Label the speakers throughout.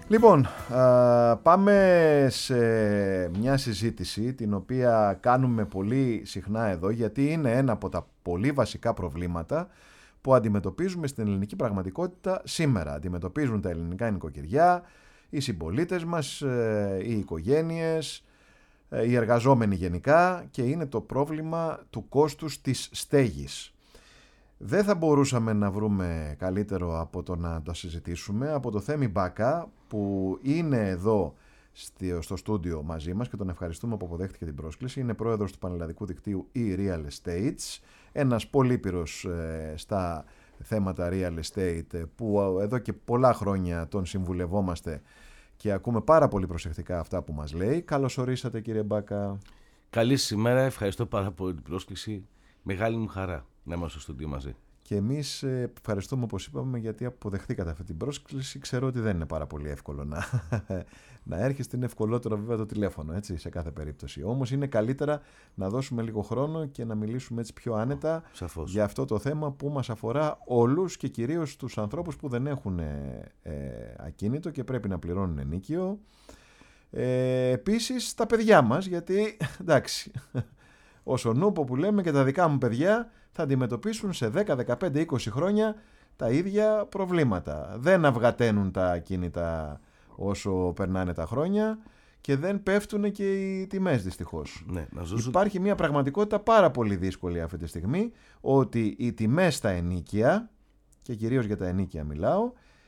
Speaker 1: Λοιπόν, πάμε σε μια συζήτηση την οποία κάνουμε πολύ συχνά εδώ, γιατί είναι ένα από τα πολύ βασικά προβλήματα που αντιμετωπίζουμε στην ελληνική πραγματικότητα σήμερα. Αντιμετωπίζουν τα ελληνικά νοικοκυριά, οι συμπολίτες μας, οι οικογένειες, οι εργαζόμενοι γενικά, και είναι το πρόβλημα του κόστους της στέγης. Δεν θα μπορούσαμε να βρούμε καλύτερο από το να το συζητήσουμε από το Θέμη Μπάκα, που είναι εδώ στο στούντιο μαζί μας και τον ευχαριστούμε που αποδέχτηκε την πρόσκληση. Είναι πρόεδρος του πανελλαδικού δικτύου e-Real Estates, ένας πολύπειρος στα θέματα real estate, που εδώ και πολλά χρόνια τον συμβουλευόμαστε και ακούμε πάρα πολύ προσεκτικά αυτά που μας λέει. Καλώς ορίσατε, κύριε Μπάκα.
Speaker 2: Καλή σήμερα, ευχαριστώ πάρα πολύ την πρόσκληση. Μεγάλη μου χαρά να είμαστε στο στούντιο μαζί.
Speaker 1: Και εμείς ευχαριστούμε, όπως είπαμε, γιατί αποδεχτήκατε αυτή την πρόσκληση. Ξέρω ότι δεν είναι πάρα πολύ εύκολο να έρχεστε. Είναι ευκολότερο βέβαια το τηλέφωνο, έτσι, σε κάθε περίπτωση. Όμως είναι καλύτερα να δώσουμε λίγο χρόνο και να μιλήσουμε έτσι πιο άνετα για αυτό το θέμα που μας αφορά όλους και κυρίως τους ανθρώπους που δεν έχουν ακίνητο και πρέπει να πληρώνουν ενοίκιο. Επίσης τα παιδιά μας, γιατί εντάξει, όσο νούπο που λέμε, και τα δικά μου παιδιά θα αντιμετωπίσουν σε 10, 15, 20 χρόνια τα ίδια προβλήματα. Δεν αυγαταίνουν τα ακίνητα όσο περνάνε τα χρόνια και δεν πέφτουν και οι τιμές, δυστυχώς.
Speaker 2: Ναι,
Speaker 1: Υπάρχει μια πραγματικότητα πάρα πολύ δύσκολη αυτή τη στιγμή, ότι οι τιμές στα ενοίκια, και κυρίως για τα ενοίκια μιλάω,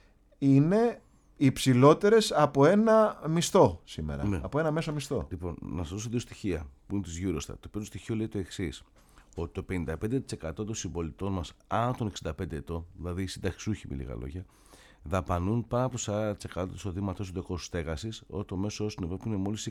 Speaker 1: είναι υψηλότερες από ένα μισθό σήμερα. Ναι. Από ένα μέσο μισθό.
Speaker 2: Λοιπόν, να σας δώσω δύο στοιχεία που είναι της Eurostat. Το πρώτο στοιχείο λέει το εξής: ότι το 55% των συμπολιτών μας άνω των 65 ετών, δηλαδή οι συνταξιούχοι με λίγα λόγια, δαπανούν πάνω από το 40% του εισοδήματος του κόστους στέγασης, όταν το μέσο όρο στην Ευρώπη είναι μόλις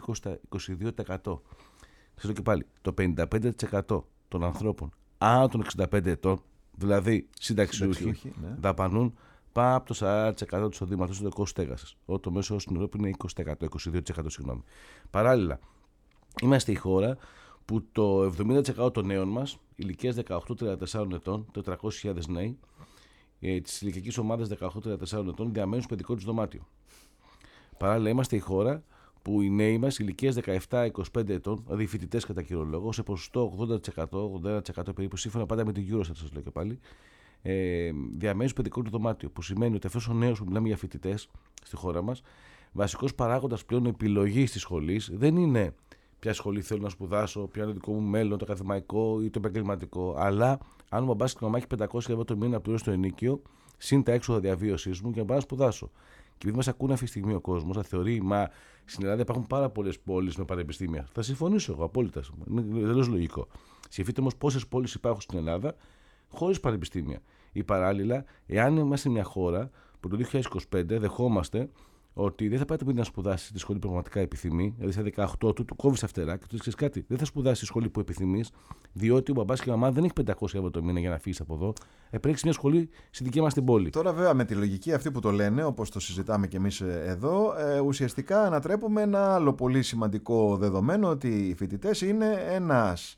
Speaker 2: 22%. Ξέρω και πάλι, το 55% των ανθρώπων άνω των 65 ετών, δηλαδή συνταξιούχοι, ναι, δαπανούν πάνω από το 40% του εισοδήματος του κόστους στέγασης, όταν το μέσο όρο στην Ευρώπη είναι 22%. Συγγνώμη. Παράλληλα, είμαστε η χώρα που το 70% των νέων μας, ηλικίας 18-34 ετών, 400.000 νέοι, της ηλικιακής ομάδας 18-34 ετών, διαμένουν στο παιδικό τους δωμάτιο. Παράλληλα, είμαστε η χώρα που οι νέοι μας, ηλικίας 17-25 ετών, δηλαδή οι φοιτητές κατά κύριο λόγο, σε ποσοστό 80-81% περίπου, σύμφωνα πάντα με την Eurostat, σας λέω και πάλι, διαμένουν στο παιδικό του δωμάτιο. Που σημαίνει ότι αυτός ο νέος, που μιλάμε για φοιτητές στη χώρα μας, βασικός παράγοντας πλέον επιλογής της σχολής δεν είναι ποια σχολή θέλω να σπουδάσω, ποιο είναι το δικό μου μέλλον, το ακαδημαϊκό ή το επαγγελματικό. Αλλά αν ο μπαμπάς και η μαμά έχει 500 ευρώ το μήνα να πληρώσει το ενοίκιο, συν τα έξοδα διαβίωσής μου, και να πάω να σπουδάσω. Και επειδή μας ακούνε αυτή τη στιγμή ο κόσμος, θα θεωρεί, μα στην Ελλάδα υπάρχουν πάρα πολλές πόλεις με πανεπιστήμια. Θα συμφωνήσω εγώ απόλυτα. Είναι τελείως λογικό. Σκεφτείτε όμως πόσες πόλεις υπάρχουν στην Ελλάδα χωρίς πανεπιστήμια. Ή παράλληλα, εάν είμαστε μια χώρα που το 2025 δεχόμαστε ότι δεν θα πάει το παιδί να σπουδάσει στη σχολή που πραγματικά επιθυμεί, δηλαδή στα 18 του κόβει τα φτερά και του ξέρει κάτι. Δεν θα σπουδάσει στη σχολή που επιθυμεί, διότι ο μπαμπάς και η μαμά δεν έχει 500 ευρώ το μήνα για να φύγει από εδώ. Πρέπει μια σχολή στη δική μας την πόλη.
Speaker 1: Τώρα, βέβαια, με τη λογική αυτή που το λένε, όπως το συζητάμε κι εμείς εδώ, ουσιαστικά ανατρέπουμε ένα άλλο πολύ σημαντικό δεδομένο, ότι οι φοιτητές είναι ένας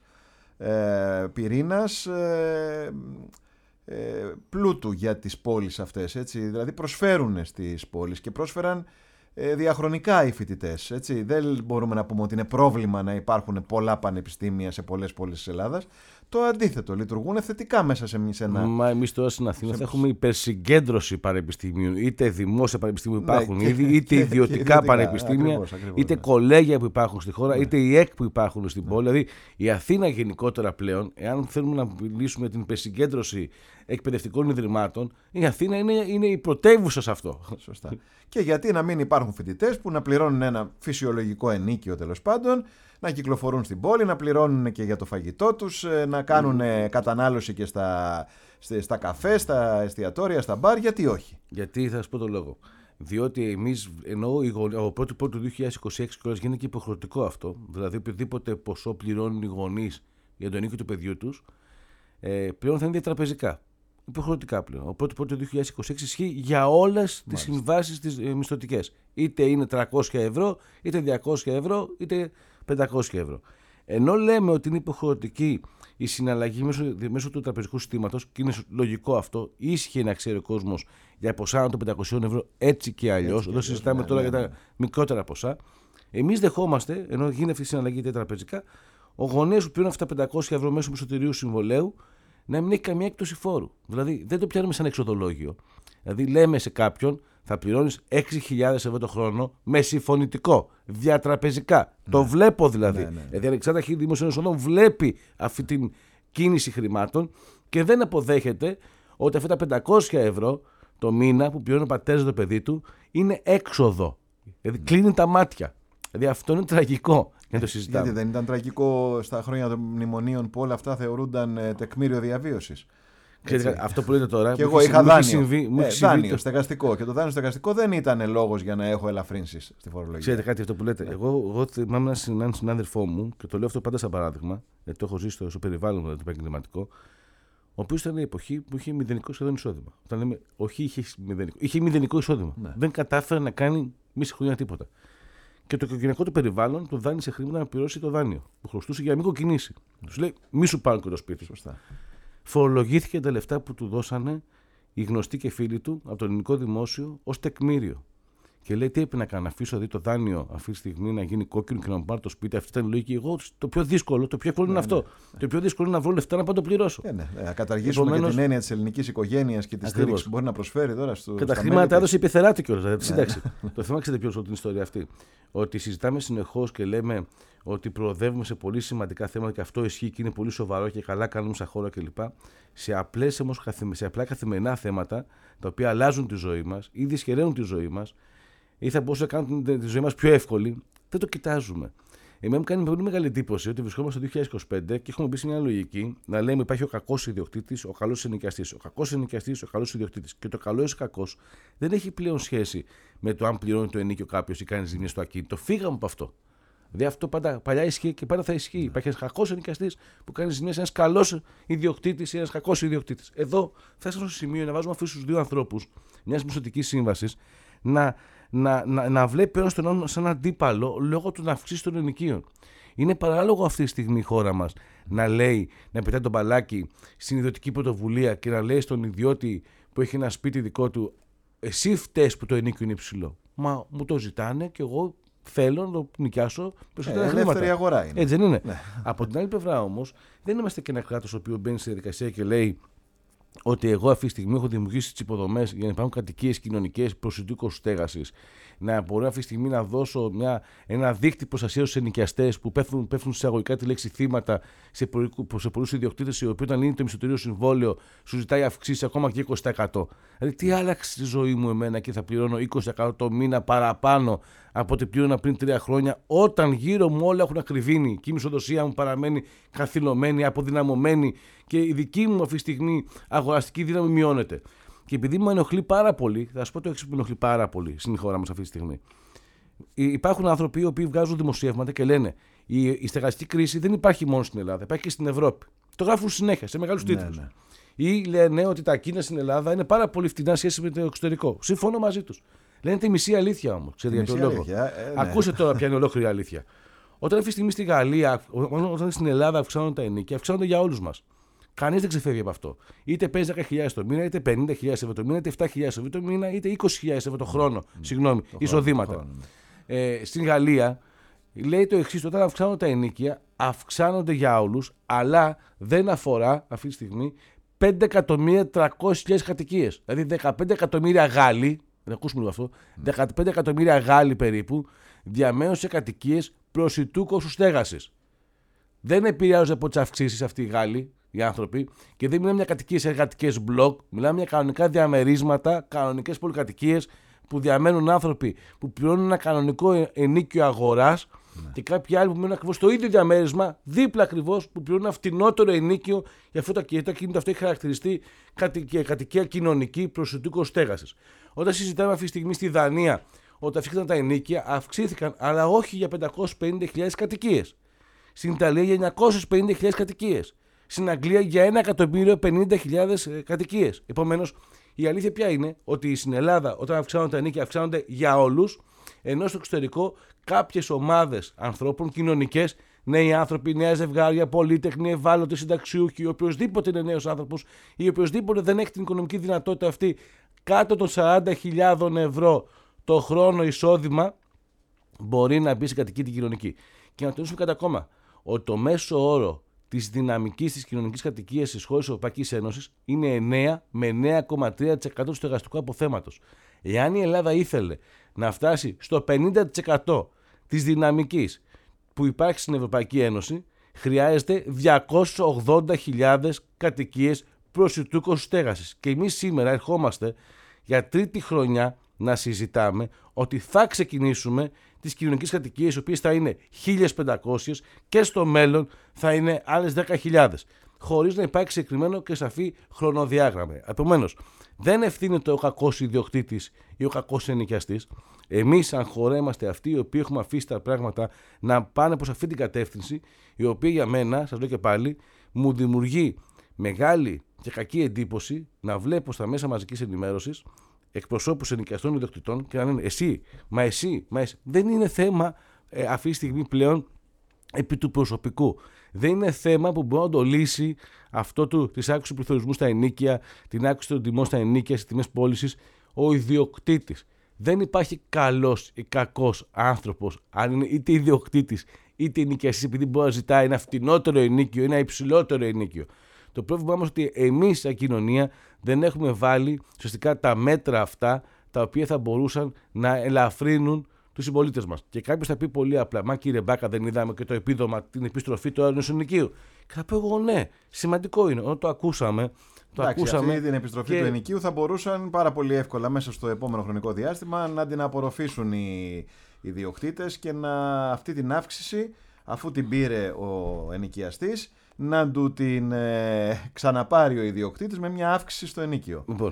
Speaker 1: πυρήνας πλούτου για τις πόλεις αυτές, έτσι. Δηλαδή προσφέρουν στις πόλεις και πρόσφεραν διαχρονικά οι φοιτητές, έτσι. Δεν μπορούμε να πούμε ότι είναι πρόβλημα να υπάρχουν πολλά πανεπιστήμια σε πολλές πόλεις της Ελλάδας. Το αντίθετο, λειτουργούν θετικά μέσα σε ένα.
Speaker 2: Μα εμείς τώρα στην Αθήνα θα έχουμε υπερσυγκέντρωση πανεπιστήμιων, είτε δημόσια πανεπιστήμια που υπάρχουν ήδη, είτε ιδιωτικά πανεπιστήμια, ακριβώς, είτε κολέγια που υπάρχουν στη χώρα, είτε οι ΕΚ που υπάρχουν στην πόλη. Δηλαδή η Αθήνα γενικότερα πλέον, εάν θέλουμε να μιλήσουμε για την υπερσυγκέντρωση εκπαιδευτικών ιδρυμάτων, η Αθήνα είναι η πρωτεύουσα σε αυτό.
Speaker 1: Σωστά. Και γιατί να μην υπάρχουν φοιτητές που να πληρώνουν ένα φυσιολογικό ενοίκιο, τέλος πάντων, να κυκλοφορούν στην πόλη, να πληρώνουν και για το φαγητό τους, να κάνουν κατανάλωση και στα καφέ, στα εστιατόρια, στα μπαρ, γιατί όχι?
Speaker 2: Γιατί θα σας πω το λόγο. Διότι εμείς, ενώ από 1η του 2026 κιόλας γίνεται και υποχρεωτικό αυτό, δηλαδή οποιοδήποτε ποσό πληρώνουν οι γονείς για το ενοίκιο του παιδιού τους, πλέον θα είναι διατραπεζικά. Υποχρεωτικά πλέον. Ο 1η του 2026 ισχύει για όλες τις συμβάσεις τις μισθωτικές. Είτε είναι 300 ευρώ, είτε 200 ευρώ, είτε 500 ευρώ. Ενώ λέμε ότι είναι υποχρεωτική η συναλλαγή μέσω του τραπεζικού συστήματος, και είναι λογικό αυτό, ίσχυε να ξέρει ο κόσμος για ποσά των 500 ευρώ έτσι και αλλιώς. Εδώ συζητάμε τώρα για τα μικρότερα ποσά. Εμείς δεχόμαστε, ενώ γίνεται αυτή η συναλλαγή διατραπεζικά, ο γονέας που πληρώνει αυτά τα 500 ευρώ μέσω μισθωτηρίου συμβολέου να μην έχει καμία έκπτωση φόρου. Δηλαδή δεν το πιάνουμε σαν εξοδολόγιο. Δηλαδή λέμε σε κάποιον θα πληρώνεις 6.000 ευρώ το χρόνο με συμφωνητικό, διατραπεζικά. Ναι. Το βλέπω δηλαδή. Ναι. Δηλαδή ανεξάρτητα αρχή δημοσίων εσόδων βλέπει αυτή την κίνηση χρημάτων και δεν αποδέχεται ότι αυτά τα 500 ευρώ το μήνα που πληρώνει ο πατέρας το παιδί του είναι έξοδο. Δηλαδή κλείνει τα μάτια. Δηλαδή αυτό είναι τραγικό για το συζητάμε.
Speaker 1: Γιατί δεν ήταν τραγικό στα χρόνια των μνημονίων που όλα αυτά θεωρούνταν τεκμήριο διαβίωσης.
Speaker 2: Ξέρετε, αυτό που λέτε τώρα.
Speaker 1: Και εγώ είχα δάνειο στεγαστικό. Και το δάνειο στεγαστικό δεν ήταν λόγος για να έχω ελαφρύνσεις στη φορολογία.
Speaker 2: Ξέρετε κάτι αυτό που λέτε. Ναι. Εγώ θυμάμαι έναν συνάδελφό μου, και το λέω αυτό πάντα σαν παράδειγμα, γιατί το έχω ζήσει στο περιβάλλον το επαγγελματικό, ο οποίος ήταν η εποχή που είχε μηδενικό σχεδόν εισόδημα. Όταν λέμε όχι, είχε μηδενικό εισόδημα. Ναι. Δεν κατάφερε να κάνει μισή χρονιά τίποτα. Και το οικογενειακό του περιβάλλον του δάνεισε χρήματα να πληρώσει το δάνειο που χρωστούσε για να μην κοκκινήσει. Του λέει: μη σου πάρουν και το σπίτι.
Speaker 1: Σωστά.
Speaker 2: Φορολογήθηκε τα λεφτά που του δώσανε οι γνωστοί και φίλοι του από το ελληνικό δημόσιο ως τεκμήριο. Και λέει: τι έπρεπε να κάνω, να αφήσω το δάνειο αυτή τη στιγμή να γίνει κόκκινο και να μου πάρω το σπίτι. Αυτή ήταν η λογική. Εγώ το πιο δύσκολο, είναι αυτό. Ναι. Το πιο δύσκολο είναι να βρω λεφτά να πάω το πληρώσω.
Speaker 1: Να καταργήσουμε και την έννοια της ελληνικής οικογένειας και τη στήριξη που μπορεί να προσφέρει τώρα στο.
Speaker 2: Και τα χρήματα έδωσε η Πιθεράτη κιόλας. Δηλαδή, σύνταξη. Το θέμα ξέρετε ποιο την ιστορία αυτή. Ότι συζητάμε συνεχώς και λέμε ότι προοδεύουμε σε πολύ σημαντικά θέματα και αυτό ισχύει και είναι πολύ σοβαρό και καλά κάνουμε σαν χώρα κλπ. Σε απλά καθημερινά θέματα τα οποία αλλάζουν τη ζωή μας ή δυσχεραίνουν τη ζωή μας ή θα μπορούσαν να κάνουν τη ζωή μας πιο εύκολη, δεν το κοιτάζουμε. Εμένα μου κάνει πολύ μεγάλη εντύπωση ότι βρισκόμαστε το 2025 και έχουμε μπει σε μια λογική να λέμε υπάρχει ο κακός ιδιοκτήτης, ο καλός ενοικιαστής. Ο κακός ενοικιαστής, ο καλός ιδιοκτήτης. Και το καλό ή κακός δεν έχει πλέον σχέση με το αν πληρώνει το ενίκιο κάποιος ή κάνει ζημίες στο ακίνητο. Φύγαμε από αυτό. Δηλαδή αυτό παλιά ισχύει και πάντα θα ισχύει. Υπάρχει ένας κακός ενοικιαστής που κάνει ζημίες, ένας καλός ιδιοκτήτης ή ένας κακός ιδιοκτήτης. Εδώ φτάσαμε στο σημείο να βάζουμε αυτούς τους δύο ανθρώπους μιας μισθωτικής σύμβασης να βλέπει ένας τον άλλον σαν αντίπαλο λόγω του να αυξήσει των ενοικίων. Είναι παράλογο αυτή τη στιγμή η χώρα μας να λέει, να πετάει τον μπαλάκι στην ιδιωτική πρωτοβουλία και να λέει στον ιδιώτη που έχει ένα σπίτι δικό του, εσύ φταίς που το ενίκιο είναι υψηλό. Μα μου το ζητάνε και εγώ θέλω να το νοικιάσω περισσότερα χρήματα.
Speaker 1: Ελεύθερη αγορά είναι.
Speaker 2: Έτσι δεν είναι. Ναι. Από την άλλη πλευρά όμως, δεν είμαστε και ένα κράτος ο οποίο μπαίνει στη διαδικασία και λέει ότι εγώ αυτή τη στιγμή έχω δημιουργήσει τις υποδομές για να υπάρχουν κατοικίες κοινωνικές προσιτούκος στέγασης. Να μπορώ αυτή τη στιγμή να δώσω ένα δίκτυο προστασίας στους ενοικιαστές που πέφτουν εισαγωγικά τη λέξη θύματα σε πολλούς ιδιοκτήτες, οι οποίοι όταν λύνει το μισθωτήριο συμβόλαιο σου ζητάει αυξήσεις ακόμα και 20%. Δηλαδή, τι άλλαξε στη ζωή μου εμένα και θα πληρώνω 20% το μήνα παραπάνω από ό,τι πλήρωνα πριν 3 χρόνια, όταν γύρω μου όλα έχουν ακριβήνει και η μισοδοσία μου παραμένει καθυλωμένη, αποδυναμωμένη και η δική μου αυτή τη στιγμή αγοραστική δύναμη μειώνεται. Και επειδή με ενοχλεί πάρα πολύ, θα σας πω το εξής που με ενοχλεί πάρα πολύ στην χώρα μας αυτή τη στιγμή. Υπάρχουν άνθρωποι οι οποίοι βγάζουν δημοσιεύματα και λένε η στεγαστική κρίση δεν υπάρχει μόνο στην Ελλάδα, υπάρχει και στην Ευρώπη. Το γράφουν συνέχεια σε μεγάλους τίτλους. Ναι. Ή λένε ότι τα ακίνητα στην Ελλάδα είναι πάρα πολύ φτηνά σχέση με το εξωτερικό. Συμφωνώ μαζί τους. Λένε τη μισή αλήθεια όμως. Ξέρετε για τον λόγο. Ακούστε τώρα ποια είναι η ολόκληρη αλήθεια. Όταν αυτή τη στιγμή στη Γαλλία, όταν στην Ελλάδα αυξάνονται τα ενοίκια, αυξάνονται για όλους μας. Κανείς δεν ξεφεύγει από αυτό. Είτε παίζει 10.000 το μήνα, είτε 50.000 ευρώ το μήνα, είτε 7.000 ευρώ το μήνα, είτε 20.000 ευρώ το χρόνο. Συγγνώμη, εισοδήματα. Στην Γαλλία λέει το εξής: όταν αυξάνονται τα ενοίκια, αυξάνονται για όλους, αλλά δεν αφορά αυτή τη στιγμή 5.300.000 κατοικίες. Δηλαδή 15 εκατομμύρια Γάλλοι, να ακούσουμε λίγο αυτό, 15 εκατομμύρια Γάλλοι περίπου, διαμένουν σε κατοικίες προσιτού κόστους στέγασης. Δεν επηρεάζονται από τις αυξήσεις αυτοί οι Γάλλοι. Οι άνθρωποι, και δεν μιλάμε για κατοικίες σε εργατικές μπλοκ, μιλάμε για κανονικά διαμερίσματα, κανονικές πολυκατοικίες που διαμένουν άνθρωποι που πληρώνουν ένα κανονικό ενίκιο αγοράς και κάποιοι άλλοι που μένουν ακριβώς στο ίδιο διαμέρισμα, δίπλα ακριβώς, που πληρώνουν ένα φτηνότερο ενίκιο για αυτό το ακίνητο. Αυτό έχει χαρακτηριστεί κατοικία κοινωνική προσιτούκο στέγασης. Όταν συζητάμε αυτή τη στιγμή στη Δανία, όταν αυξήθηκαν τα ενίκια, αυξήθηκαν, αλλά όχι για 550.000 κατοικίες. Στην Ιταλία για 950.000 κατοικίες. Στην Αγγλία για 1.050.000 κατοικίες. Επομένως, η αλήθεια ποια είναι? Ότι στην Ελλάδα, όταν αυξάνονται τα ενοίκια, αυξάνονται για όλους, ενώ στο εξωτερικό κάποιες ομάδες ανθρώπων κοινωνικές νέοι άνθρωποι, νέα ζευγάρια, πολύτεχνοι, ευάλωτοι, συνταξιούχοι, οποιοδήποτε είναι νέος άνθρωπος ή οποιοδήποτε δεν έχει την οικονομική δυνατότητα αυτή κάτω των 40.000 ευρώ το χρόνο εισόδημα, μπορεί να μπει σε κατοικία κοινωνική. Και να τονίσουμε κάτι ακόμα, ότι το μέσο όρο της δυναμικής της κοινωνικής κατοικίας στις χώρες της Ευρωπαϊκής Ένωσης είναι 9 με 9,3% του στεγαστικού αποθέματος. Εάν η Ελλάδα ήθελε να φτάσει στο 50% της δυναμικής που υπάρχει στην Ευρωπαϊκή Ένωση, χρειάζεται 280.000 κατοικίες προσιτού κόστους στέγασης. Και εμείς σήμερα ερχόμαστε για τρίτη χρονιά να συζητάμε ότι θα ξεκινήσουμε τις κοινωνικές κατοικίες, οι οποίες θα είναι 1.500 και στο μέλλον θα είναι άλλες 10.000, χωρίς να υπάρχει συγκεκριμένο και σαφή χρονοδιάγραμμα. Επομένως, δεν ευθύνεται ο κακός ιδιοκτήτης ή ο κακός ενοικιαστής. Εμείς, σαν χώρα, είμαστε αυτοί οι οποίοι έχουμε αφήσει τα πράγματα να πάνε προς αυτή την κατεύθυνση, η οποία για μένα, σας λέω και πάλι, μου δημιουργεί μεγάλη και κακή εντύπωση να βλέπω στα μέσα μαζικής ενημέρωσης εκπροσώπους ενοικιαστών ιδιοκτητών και να λένε εσύ. Δεν είναι θέμα αυτή τη στιγμή πλέον επί του προσωπικού. Δεν είναι θέμα που μπορεί να το λύσει αυτό της αύξησης του πληθωρισμού στα ενοίκια, την αύξηση των τιμών στα ενοίκια, στις τιμές πώλησης, ο ιδιοκτήτης. Δεν υπάρχει καλός ή κακός άνθρωπος, αν είναι είτε ιδιοκτήτης είτε ενοικιαστής, επειδή μπορεί να ζητάει ένα φτηνότερο ενοίκιο ή ένα υψηλότερο ενοίκιο. Το πρόβλημα όμως είναι ότι εμείς, σαν κοινωνία, δεν έχουμε βάλει ουσιαστικά τα μέτρα αυτά τα οποία θα μπορούσαν να ελαφρύνουν τους συμπολίτες μας. Και κάποιος θα πει πολύ απλά, μα κύριε Μπάκα, δεν είδαμε και το επίδομα, την επιστροφή του ενός ενοικίου. Και θα πω εγώ ναι, σημαντικό είναι. Όταν το ακούσαμε.
Speaker 1: Αυτή την επιστροφή του ενοικίου θα μπορούσαν πάρα πολύ εύκολα μέσα στο επόμενο χρονικό διάστημα να την απορροφήσουν οι ιδιοκτήτες και αυτή την αύξηση, αφού την πήρε ο ενοικιαστής, να του την ξαναπάρει ο ιδιοκτήτης με μια αύξηση στο ενοίκιο.
Speaker 2: Λοιπόν,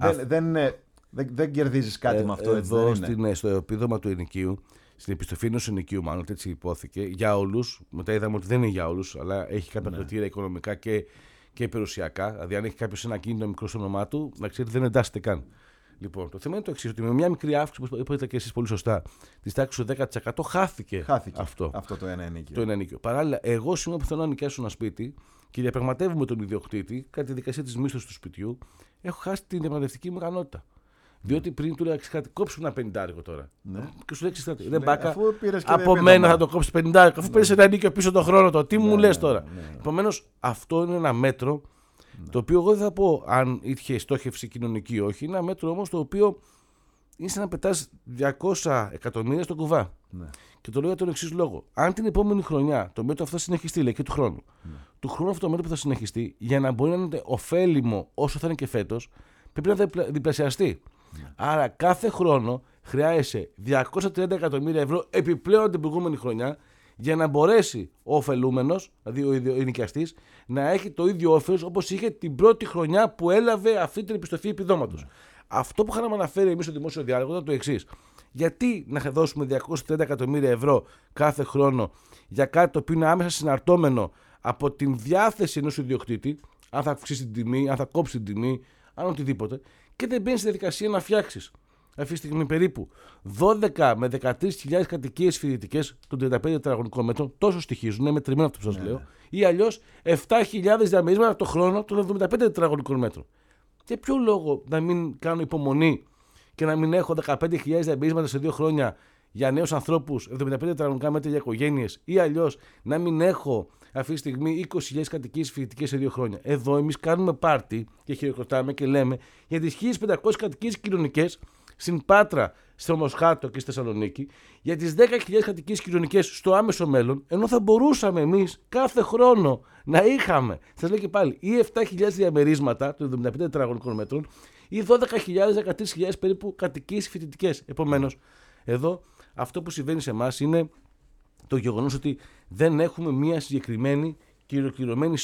Speaker 1: δεν κερδίζεις κάτι με αυτό.
Speaker 2: Εδώ στο επίδομα του ενοικίου, στην επιστροφή ενός ενοικίου, μάλλον έτσι υπόθηκε, για όλους. Μετά είδαμε ότι δεν είναι για όλους, αλλά έχει κάποια κριτήρια οικονομικά και περιουσιακά. Δηλαδή, αν έχει κάποιος ένα κίνητο μικρό στο όνομά του, να ξέρει ότι δεν εντάσσεται καν. Λοιπόν, το θέμα είναι το εξής, ότι με μια μικρή αύξηση, όπως είπατε και εσείς πολύ σωστά, της τάξης του 10% χάθηκε αυτό
Speaker 1: το ένα ενοίκιο.
Speaker 2: Το ένα ενοίκιο. Παράλληλα, εγώ σήμερα που θέλω να νοικιάσω ένα σπίτι και διαπραγματεύομαι τον ιδιοκτήτη κατά τη δικασία της μίσθωσης του σπιτιού, έχω χάσει την διαπραγματευτική μου ικανότητα. Διότι πριν του λέγα κάτι, κόψου ένα 50 τώρα. Ναι. Και σου λέει κάτι. Δεν Μπάκα, από μένα θα το κόψει 50, αφού πήρε ένα ενοίκιο πίσω τον χρόνο το. Τι μου λες τώρα. Επομένως, αυτό είναι ένα μέτρο το οποίο εγώ δεν θα πω αν είχε στόχευση κοινωνική ή όχι. Είναι ένα μέτρο όμως το οποίο είναι σαν να πετάς 200 εκατομμύρια στον κουβά. Ναι. Και το λέω για τον εξής λόγο. Αν την επόμενη χρονιά το μέτρο αυτό θα συνεχιστεί, λέει και του χρόνου, του χρόνου αυτό το μέτρο που θα συνεχιστεί, για να μπορεί να είναι ωφέλιμο όσο θα είναι και φέτος, πρέπει να διπλασιαστεί. Άρα κάθε χρόνο χρειάζεσαι 230 εκατομμύρια ευρώ επιπλέον την προηγούμενη χρονιά για να μπορέσει ο ωφελούμενος, δηλαδή ο ενοικιαστής, να έχει το ίδιο όφελος όπως είχε την πρώτη χρονιά που έλαβε αυτή την επιστροφή επιδόματος. Αυτό που είχαμε αναφέρει εμείς στο δημόσιο διάλογο ήταν το εξής. Γιατί να δώσουμε 230 εκατομμύρια ευρώ κάθε χρόνο για κάτι το οποίο είναι άμεσα συναρτώμενο από την διάθεση ενός ιδιοκτήτη, αν θα αυξήσει την τιμή, αν θα κόψει την τιμή, αν οτιδήποτε, και δεν μπαίνει στη διαδικασία να φτιάξεις αυτή τη στιγμή περίπου 12 με 13.000 κατοικίες φοιτητικές των 35 τετραγωνικών μέτρων, τόσο στοιχίζουν, είναι μετρημένο αυτό που σας λέω, ή αλλιώς 7.000 διαμερίσματα το χρόνο των 75 τετραγωνικών μέτρων. Για ποιο λόγο να μην κάνω υπομονή και να μην έχω 15.000 διαμερίσματα σε 2 χρόνια για νέους ανθρώπους, 75 τετραγωνικά μέτρα για οικογένειες, ή αλλιώς να μην έχω αυτή τη στιγμή 20.000 κατοικίες φοιτητικές σε 2 χρόνια. Εδώ εμείς κάνουμε πάρτι και χειροκροτάμε και λέμε για τις 1.500 κατοικίες κοινωνικές στην Πάτρα, στο Μοσχάτο και στη Θεσσαλονίκη, για τις 10.000 κατοικίες κοινωνικές στο άμεσο μέλλον, ενώ θα μπορούσαμε εμείς κάθε χρόνο να είχαμε, σας λέω και πάλι, ή 7.000 διαμερίσματα των 75 τετραγωνικών μέτρων, ή 12.000-13.000 περίπου κατοικίες φοιτητικές. Επομένως, εδώ αυτό που συμβαίνει σε εμάς είναι το γεγονός ότι δεν έχουμε μια συγκεκριμένη και ολοκληρωμένη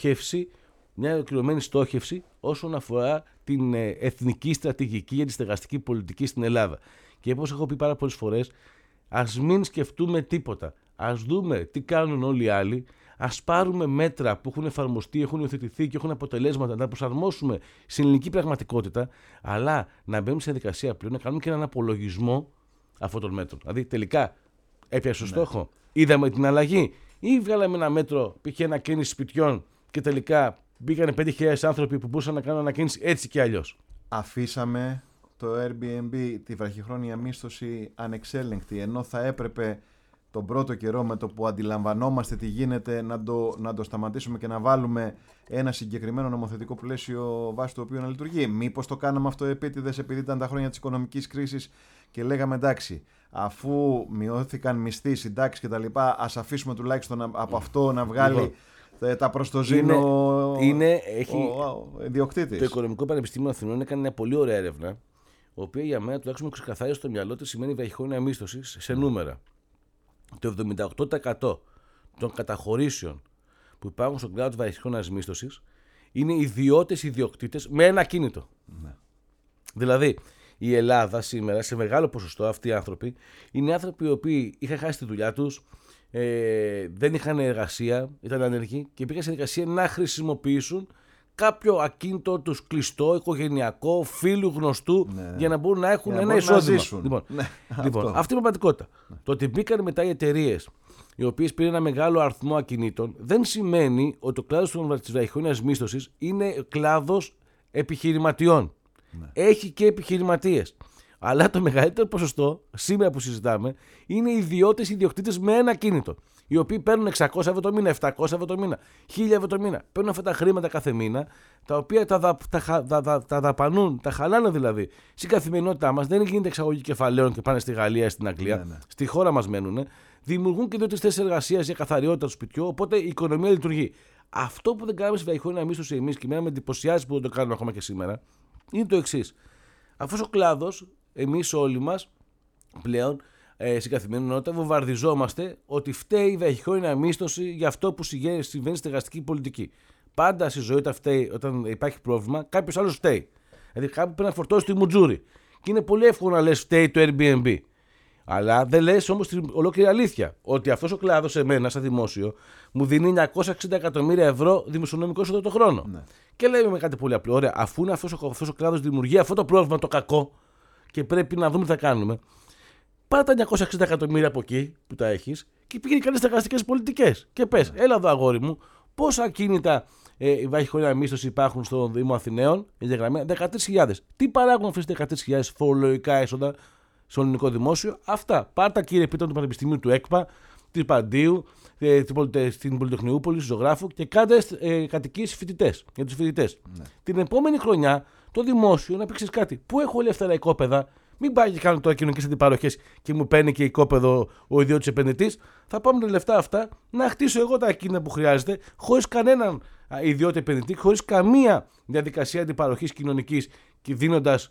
Speaker 2: στόχευση όσον αφορά την εθνική στρατηγική για τη στεγαστική πολιτική στην Ελλάδα. Και όπως έχω πει πάρα πολλές φορές, ας μην σκεφτούμε τίποτα. Ας δούμε τι κάνουν όλοι οι άλλοι. Ας πάρουμε μέτρα που έχουν εφαρμοστεί, έχουν υιοθετηθεί και έχουν αποτελέσματα, να προσαρμόσουμε στην ελληνική πραγματικότητα, αλλά να μπαίνουμε σε διαδικασία πλέον να κάνουμε και έναν απολογισμό αυτών των μέτρων. Δηλαδή, τελικά έπιασε το στόχο. Είδαμε την αλλαγή. ή βγάλαμε ένα μέτρο, π.χ. ανακαίνιση σπιτιών και τελικά μπήκανε 5.000 άνθρωποι που μπορούσαν να κάνουν ανακαίνιση έτσι και αλλιώς.
Speaker 1: Αφήσαμε το Airbnb, τη βραχυχρόνια μίσθωση ανεξέλεγκτη, ενώ θα έπρεπε τον πρώτο καιρό με το που αντιλαμβανόμαστε τι γίνεται να το σταματήσουμε και να βάλουμε ένα συγκεκριμένο νομοθετικό πλαίσιο βάσει το οποίο να λειτουργεί. Μήπως το κάναμε αυτό επίτηδες επειδή ήταν τα χρόνια της οικονομικής κρίσης και λέγαμε εντάξει, αφού μειώθηκαν μισθοί, συντάξεις κτλ., ας αφήσουμε τουλάχιστον από αυτό να βγάλει τα προστοζήνω ο ιδιοκτήτης.
Speaker 2: Το Οικονομικό Πανεπιστήμιο Αθηνών έκανε μια πολύ ωραία έρευνα, η οποία για μένα τουλάχιστον ξεκαθάρισε στο μυαλό της σημαίνει βραχυχρόνια μίσθωση σε νούμερα. Το 78% των καταχωρήσεων που υπάρχουν στον κλάδο της βραχυχρόνιας μίσθωσης είναι ιδιώτες-ιδιοκτήτες με ένα ακίνητο.
Speaker 1: Ναι.
Speaker 2: Δηλαδή, η Ελλάδα σήμερα, σε μεγάλο ποσοστό, αυτοί οι άνθρωποι είναι άνθρωποι οι οποίοι είχαν χάσει τη δουλειά τους, δεν είχαν εργασία, ήταν ανεργοί και πήγαν σε εργασία να χρησιμοποιήσουν κάποιο ακίνητο τους κλειστό, οικογενειακό, φίλου, γνωστού, για να μπορούν να έχουν ένα εισόδημα. Λοιπόν, αυτή είναι η πραγματικότητα. Το ότι μπήκαν μετά οι εταιρείες οι οποίες πήραν ένα μεγάλο αριθμό ακινήτων δεν σημαίνει ότι ο κλάδος της βραχυχρόνιας μίσθωσης είναι κλάδος επιχειρηματιών. Έχει και επιχειρηματίες. Αλλά το μεγαλύτερο ποσοστό, σήμερα που συζητάμε, είναι ιδιώτες ιδιοκτήτες με ένα ακίνητο. Οι οποίοι παίρνουν 600 ευρώ το μήνα, 700 ευρώ το μήνα, 1000 ευρώ το μήνα. Παίρνουν αυτά τα χρήματα κάθε μήνα, τα οποία τα δαπανούν, τα χαλάνε δηλαδή. Στην καθημερινότητά μας δεν γίνεται εξαγωγή κεφαλαίων και πάνε στη Γαλλία, στην Αγγλία. Ναι. Στη χώρα μας μένουν. Δημιουργούν και 2-3 θέσεις εργασίας για καθαριότητα του σπιτιού, οπότε η οικονομία λειτουργεί. Αυτό που δεν κάνουμε στη βραχυχρόνια μίσθωση εμείς και εμένα με εντυπωσιάζει που δεν το κάνουμε ακόμα και σήμερα, είναι το εξής. Αυτός ο κλάδος, εμείς όλοι μας πλέον στην καθημερινότητα βομβαρδιζόμαστε ότι φταίει η βραχυχρόνια μίσθωση για αυτό που συμβαίνει στη εργαστική πολιτική. Πάντα στη ζωή όταν υπάρχει πρόβλημα, κάποιος άλλος φταίει. Δηλαδή κάπου πρέπει να φορτώσει τη μουτζούρι. Και είναι πολύ εύκολο να λες φταίει το Airbnb. Αλλά δεν λες όμως την ολόκληρη αλήθεια. Ότι αυτός ο κλάδος, εμένα, σαν δημόσιο, μου δίνει 960 εκατομμύρια ευρώ δημοσιονομικό έσοδο το χρόνο. Ναι. Και λέμε με κάτι πολύ απλό. Ωραία, αφού είναι αυτός ο κλάδος δημιουργεί αυτό το πρόβλημα, το κακό, και πρέπει να δούμε τι θα κάνουμε. Πάρε τα 960 εκατομμύρια από εκεί που τα έχεις και πήγαινε κανείς στις εργαστικές πολιτικές. Και πες, έλα εδώ αγόρι μου, πόσα ακίνητα βραχυχρόνια μίσθωση υπάρχουν στο Δήμο Αθηναίων, 13.000. Τι παράγουν αυτές τις 13.000 φορολογικά έσοδα στο ελληνικό δημόσιο? Αυτά. Πάρε τα κύριε πίτα του Πανεπιστημίου του ΕΚΠΑ, της Παντίου, στην Πολυτεχνιούπολη, του Ζωγράφου και κάντε κατοικίες φοιτητές, για τους φοιτητές. Ναι. Την επόμενη χρονιά το δημόσιο να πει κάτι. Πού έχω ελεύθερα οικόπεδα? Μην πάει και κάνω τώρα κοινωνικές αντιπαροχές και μου παίρνει και οικόπεδο ο ιδιώτης επενδυτής. Θα πάμε τα λεφτά αυτά να χτίσω εγώ τα ακίνητα που χρειάζεται, χωρίς κανέναν ιδιώτη επενδυτή, χωρίς καμία διαδικασία αντιπαροχής κοινωνικής και δίνοντας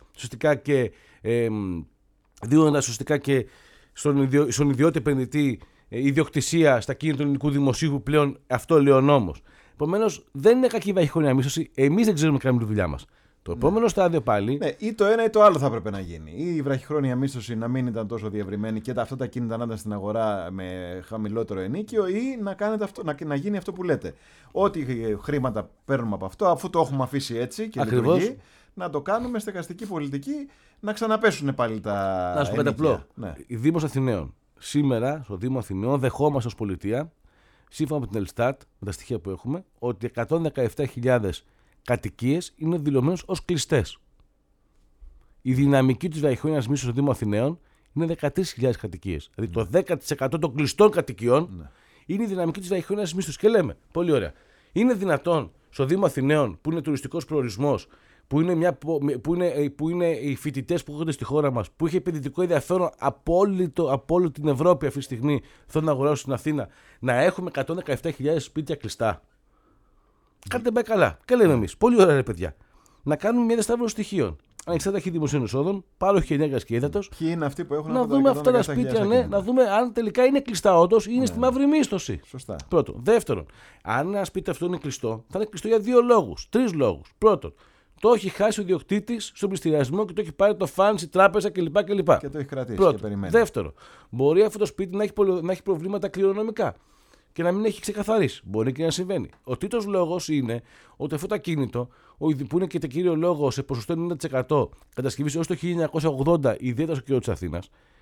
Speaker 2: σωστικά και στον ιδιώτη επενδυτή ιδιοκτησία στα κίνητα του ελληνικού δημοσίου που πλέον αυτό λέει ο νόμος. Επομένως, δεν είναι κακή η βραχυχρόνια μίσθωση. Εμείς δεν ξέρουμε να κάνουμε τη δουλειά μας. Το επόμενο στάδιο πάλι.
Speaker 1: Ναι, ή το ένα ή το άλλο θα έπρεπε να γίνει. Ή η βραχυχρόνια μίσθωση να μην ήταν τόσο διευρυμένη και αυτά τα κίνητα να ήταν στην αγορά με χαμηλότερο ενίκιο, ή να γίνει αυτό που λέτε. Ό,τι χρήματα παίρνουμε από αυτό, αφού το έχουμε αφήσει έτσι και λειτουργεί, να το κάνουμε στεγαστική πολιτική, να ξαναπέσουν πάλι τα.
Speaker 2: Να σου πω κάτι απλό. Ναι. Η Δήμος Αθηναίων. Σήμερα, στο Δήμο Αθηναίων, δεχόμαστε ως πολιτεία, σύμφωνα με την Ελστάτ, με τα στοιχεία που έχουμε, ότι 117.000 κατοικίες είναι δηλωμένες ως κλειστές. Η δυναμική της βραχυχρόνιας μίσθωσης στο Δήμο Αθηναίων είναι 13.000 κατοικίες. Δηλαδή το 10% των κλειστών κατοικιών είναι η δυναμική της βραχυχρόνιας μίσθωσης. Και λέμε, πολύ ωραία, είναι δυνατόν στο Δήμο Αθηναίων, που είναι τουριστικός προορισμός, που είναι οι φοιτητές που έρχονται στη χώρα μας, που έχει επενδυτικό ενδιαφέρον από όλη την Ευρώπη αυτή τη στιγμή, θέλουν να αγοράσουν στην Αθήνα, να έχουμε 117.000 σπίτια κλειστά? Κάτι δεν πάει καλά. Και λέμε εμείς, πολύ ωραία ρε παιδιά, να κάνουμε μια διασταύρωση στοιχείων. Ανεξάρτητα αρχή δημοσίων εσόδων, πάροχη ενέργειας και ύδατος.
Speaker 1: Ποιοι είναι αυτοί που έχουν
Speaker 2: να δούμε αυτά τα σπίτια, να δούμε αν τελικά είναι κλειστά όντως ή είναι στη μαύρη μίσθωση.
Speaker 1: Σωστά.
Speaker 2: Πρώτον. Δεύτερον, αν ένα σπίτι αυτό είναι κλειστό, θα είναι κλειστό για 2 λόγους, 3 λόγους. Πρώτον, το έχει χάσει ο ιδιοκτήτης στον πληστηριασμό και το έχει πάρει το φάνση, τράπεζα κλπ.
Speaker 1: Και το έχει κρατήσει.
Speaker 2: Πρώτον.
Speaker 1: Και περιμένει.
Speaker 2: Δεύτερον, μπορεί αυτό το σπίτι να έχει προβλήματα κληρονομικά και να μην έχει ξεκαθαρίσει. Μπορεί και να συμβαίνει. Ο τρίτος λόγος είναι ότι αυτό το ακίνητο, που είναι και το κύριο λόγο σε ποσοστό 90% κατασκευής έως το 1980, ιδιαίτερα στο κέντρο της Αθήνας,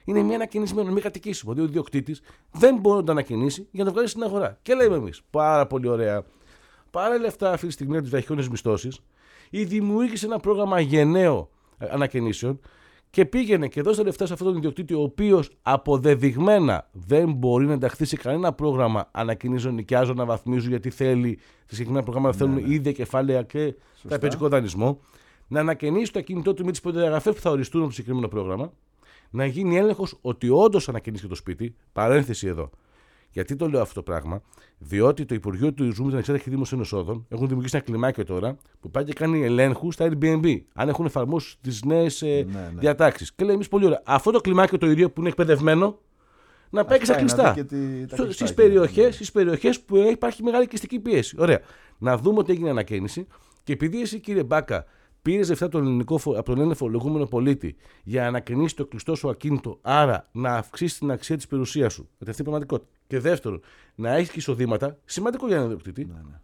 Speaker 2: είναι μη ανακαινισμένο, μη κατοικήσιμο. Διότι ο ιδιοκτήτης δεν μπορεί να το ανακαινήσει για να το βγάλει στην αγορά. Και λέμε εμείς, πάρα πολύ ωραία, πάρε λεφτά αυτή τη στιγμή από τις βραχυχρόνιες μισθώσεις ή δημιούργησε ένα πρόγραμμα γενναίο ανακαινήσεων και πήγαινε και δώσε λεφτά σε αυτόν τον ιδιοκτήτη, ο οποίος αποδεδειγμένα δεν μπορεί να ενταχθεί σε κανένα πρόγραμμα ανακαινήσεων, νοικιάζω, να βαθμίζω, γιατί θέλει σε συγκεκριμένα προγράμματα θέλουν ίδια κεφάλαια και τραπεζικό δανεισμό. Να ανακαινήσει το ακίνητό του με τις προδιαγραφές που θα οριστούν από το συγκεκριμένο πρόγραμμα, να γίνει έλεγχος ότι όντως ανακαινήσει το σπίτι. Παρένθεση εδώ. Γιατί το λέω αυτό το πράγμα, διότι το Υπουργείο του Τουρισμού, την Εξέταση Δημοσίων Εσόδων, έχουν δημιουργήσει ένα κλιμάκιο τώρα που πάει και κάνει ελέγχους στα Airbnb, αν έχουν εφαρμόσει τις νέες διατάξεις. Και λέει εμείς πολύ ωραία. Αυτό το κλιμάκιο το ίδιο που είναι εκπαιδευμένο να πάει και στα κλειστά. Στις περιοχές που υπάρχει μεγάλη κλειστική πίεση. Ωραία. Να δούμε ότι έγινε ανακαίνιση και επειδή εσύ, κύριε Μπάκα, πήρες λεφτά από τον ένα φορολογούμενο πολίτη για να ανακαινήσει το κλειστό σου ακίνητο, άρα να αυξήσει την αξία της περιουσίας σου. Γιατί αυτή η πραγματικότητα. Και δεύτερον, να έχει και εισοδήματα, σημαντικό για έναν ιδιοκτήτη. Ναι.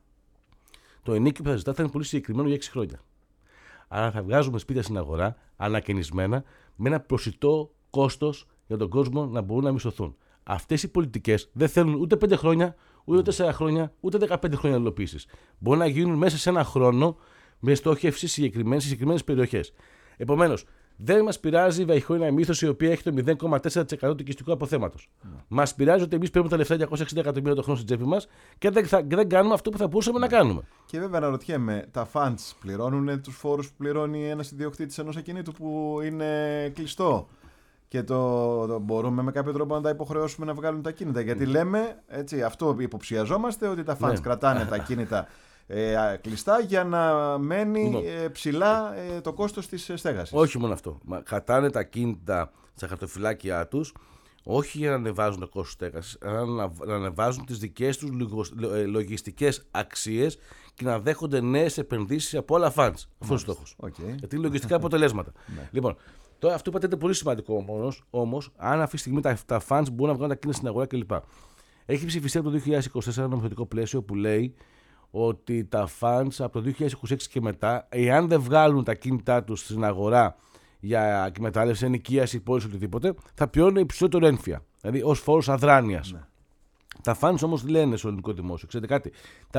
Speaker 2: Το ενίκιο που θα ζητά θα είναι πολύ συγκεκριμένο για 6 χρόνια. Άρα θα βγάζουμε σπίτια στην αγορά, ανακαινισμένα, με ένα προσιτό κόστος για τον κόσμο να μπορούν να μισθωθούν. Αυτές οι πολιτικές δεν θέλουν ούτε 5 χρόνια, ούτε 4 χρόνια, ούτε 15 χρόνια υλοποίησης. Μπορεί να γίνουν μέσα σε ένα χρόνο με στόχευση σε συγκεκριμένες περιοχές. Επομένως, δεν μας πειράζει η βραχυχρόνια μίσθωση, η οποία έχει το 0,4% του οικιστικού αποθέματος. Μας πειράζει ότι εμείς παίρνουμε τα λεφτά 260 εκατομμύρια το χρόνο στην τσέπη μας και δεν κάνουμε αυτό που θα μπορούσαμε να κάνουμε. Και
Speaker 1: βέβαια, αναρωτιέμαι, τα funds πληρώνουν τους φόρους που πληρώνει ένας ιδιοκτήτης ενός ακινήτου που είναι κλειστό? Και μπορούμε με κάποιο τρόπο να τα υποχρεώσουμε να βγάλουν τα ακίνητα? Γιατί λέμε, έτσι, αυτό υποψιαζόμαστε, ότι τα funds κρατάνε τα ακίνητα κλειστά για να μένει ψηλά το κόστος της στέγασης.
Speaker 2: Όχι μόνο αυτό. Κρατάνε τα ακίνητα στα χαρτοφυλάκια τους, όχι για να ανεβάζουν το κόστος στέγασης, αλλά να ανεβάζουν τις δικές τους λογιστικές αξίες και να δέχονται νέες επενδύσεις από όλα funds. Αυτό είναι ο στόχος. Γιατί είναι λογιστικά αποτελέσματα. Λοιπόν, τώρα αυτό είπατε είναι πολύ σημαντικό όμως, αν αυτή τη στιγμή τα funds μπορούν να βγάλουν τα ακίνητα στην αγορά κλπ. Έχει ψηφιστεί από το 2024 ένα νομοθετικό πλαίσιο που λέει ότι τα funds από το 2026 και μετά, εάν δεν βγάλουν τα κίνητά τους στην αγορά για εκμετάλλευση, ενοικίαση, πώληση, οτιδήποτε, θα πληρώνουν υψηλότερο ένφια. Δηλαδή ως φόρος αδράνειας. Ναι. Τα funds όμως λένε στο ελληνικό δημόσιο. Ξέρετε κάτι,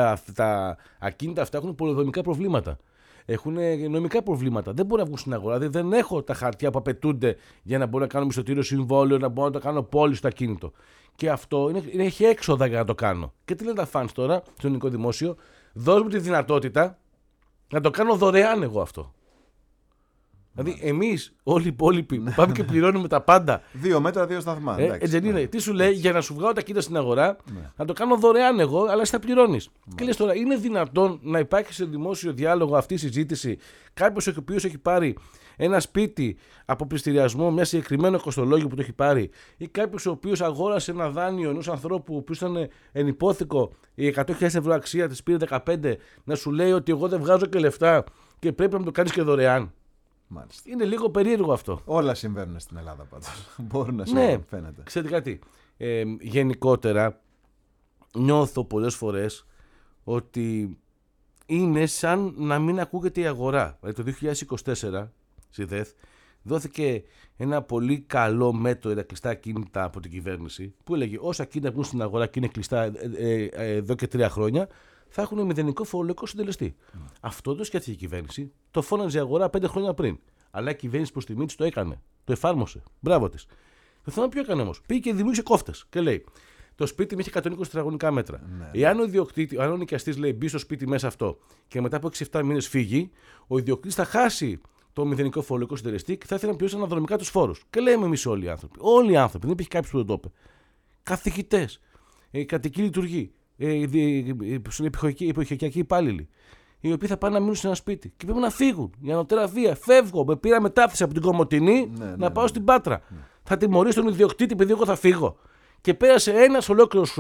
Speaker 2: τα ακίνητα αυτά έχουν πολυδομικά προβλήματα. Έχουν νομικά προβλήματα. Δεν μπορούν να βγουν στην αγορά. Δηλαδή δεν έχω τα χαρτιά που απαιτούνται για να μπορώ να κάνω μισθωτήριο συμβόλαιο, να μπορώ να το κάνω πώληση στο ακίνητο. Και αυτό έχει έξοδα για να το κάνω. Και τι λένε τα funds τώρα στο ελληνικό δημόσιο? Δώσ' μου τη δυνατότητα να το κάνω δωρεάν εγώ αυτό. Δηλαδή, εμείς όλοι οι υπόλοιποι πάμε και πληρώνουμε τα πάντα.
Speaker 1: 2 μέτρα, 2 σταθμά.
Speaker 2: Τι σου λέει, για να σου βγάλω τα κίνητα στην αγορά, να το κάνω δωρεάν εγώ, αλλά εσύ θα πληρώνεις. Και λες τώρα, είναι δυνατόν να υπάρχει σε δημόσιο διάλογο αυτή η συζήτηση κάποιος ο οποίος έχει πάρει ένα σπίτι από πληστηριασμό, μια συγκεκριμένο κοστολόγιο που το έχει πάρει, ή κάποιος ο οποίος αγόρασε ένα δάνειο ενός ανθρώπου, ο οποίος ήταν ενυπόθηκο, η 100.000 ευρώ αξία της πήρε 15, να σου λέει ότι εγώ δεν βγάζω και λεφτά και πρέπει να μου το κάνεις και δωρεάν?
Speaker 1: Μάλιστα.
Speaker 2: Είναι λίγο περίεργο αυτό.
Speaker 1: Όλα συμβαίνουν στην Ελλάδα πάντως. Μπορούν να συμβαίνουν, φαίνεται.
Speaker 2: Ξέρετε κάτι. Γενικότερα νιώθω πολλές φορές ότι είναι σαν να μην ακούγεται η αγορά. Δηλαδή το 2024 στη ΔΕΘ δόθηκε ένα πολύ καλό μέτρο για κλειστά ακίνητα από την κυβέρνηση που έλεγε όσα ακίνητα βγουν στην αγορά και είναι κλειστά εδώ και 3 χρόνια θα έχουν μηδενικό φορολογικό συντελεστή. Αυτό το σκέφτηκε η κυβέρνηση, το φώναζε η αγορά 5 χρόνια πριν. Αλλά η κυβέρνηση προς τιμή της το έκανε. Το εφάρμοσε. Μπράβο της. Το θέμα ποιο έκανε όμως? Πήγε και δημιούργησε κόφτες και λέει: το σπίτι μου έχει 120 τετραγωνικά μέτρα. Εάν ο νοικιαστής λέει μπει στο σπίτι μέσα αυτό και μετά από 6-7 μήνες φύγει, ο ιδιοκτήτης θα χάσει το μηδενικό φορολογικό συντελεστή και θα ήθελε να πληρώσει αναδρομικά τους φόρους. Και λέμε εμείς όλοι οι άνθρωποι. Όλοι οι άνθρωποι, δεν υπήρχε κάποιος που δεν το είπε. Καθηγητές, κρατικοί λειτουργοί, επιχειρησιακοί υπάλληλοι, οι οποίοι θα πάνε να μείνουν σε ένα σπίτι και πρέπει να φύγουν για νοτέρα βία. Φεύγω, με πήρα μετάφραση από την Κομοτηνή να πάω στην Πάτρα. Θα τιμωρήσω τον ιδιοκτήτη επειδή εγώ θα φύγω. Και πέρασε ένας ολόκληρος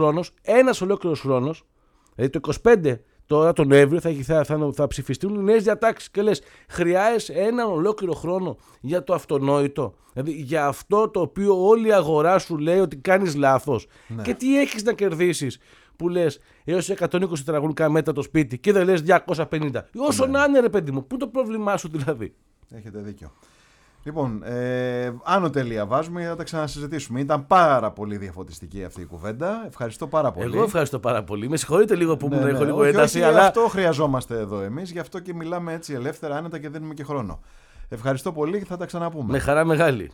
Speaker 2: χρόνος, δηλαδή το 25 τώρα τον Νοέμβριο θα ψηφιστούν οι νέες διατάξεις. Και λες, χρειάζεσαι έναν ολόκληρο χρόνο για το αυτονόητο. Δηλαδή για αυτό το οποίο όλη η αγορά σου λέει ότι κάνεις λάθος. Ναι. Και τι έχεις να κερδίσεις που λες έως 120 τετραγωνικά μέτρα το σπίτι και δεν λες 250. Όσο να είναι, ρε παιδί μου, πού το πρόβλημά σου δηλαδή?
Speaker 1: Έχετε δίκιο. Λοιπόν, άνω τελεία βάζουμε, θα τα ξανασυζητήσουμε. Ήταν πάρα πολύ διαφωτιστική αυτή η κουβέντα. Ευχαριστώ πάρα πολύ.
Speaker 2: Εγώ ευχαριστώ πάρα πολύ. Με συγχωρείτε λίγο που μου έχω λίγο ένταση.
Speaker 1: Όχι, αλλά αυτό χρειαζόμαστε εδώ εμείς. Γι' αυτό και μιλάμε έτσι ελεύθερα, άνετα και δίνουμε και χρόνο. Ευχαριστώ πολύ και θα τα ξαναπούμε.
Speaker 2: Με χαρά μεγάλη.